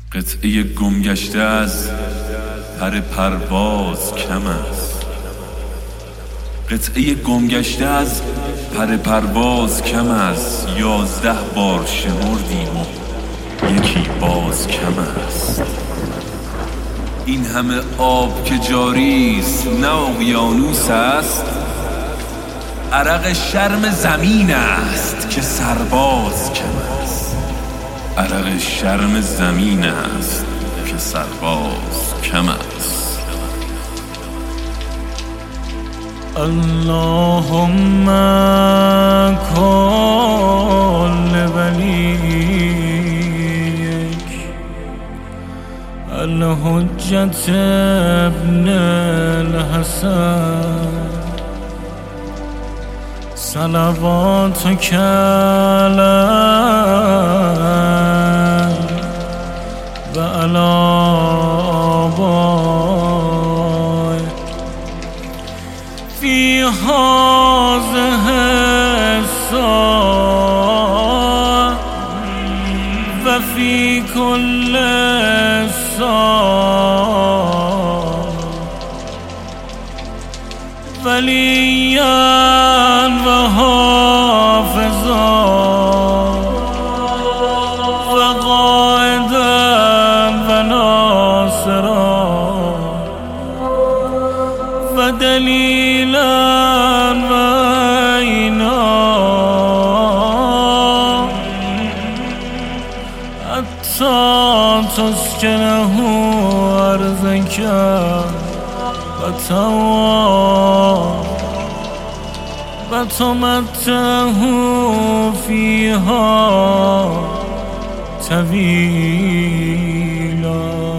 قطعه گمگشته از پر پرواز کم است. قطعه گمگشته از پر پرواز کم است. 11 بار شمردیم و یکی باز کم است. این همه آب که جاریست نه اقیانوس است. عرق شرم زمین است که سرباز کم است. عرق شرم زمین است که سرباز کم است. اللهم کل ولیک الحجة ابن الحسن صلواتک علیه و علی آبائه فی هذه الساعة و فی کل ساعة ولیا و حافظا و قائدا و ناصرا و دلیلا و عینا حتی تسکنه ارضک و توا و تمتعه فیها طویلا.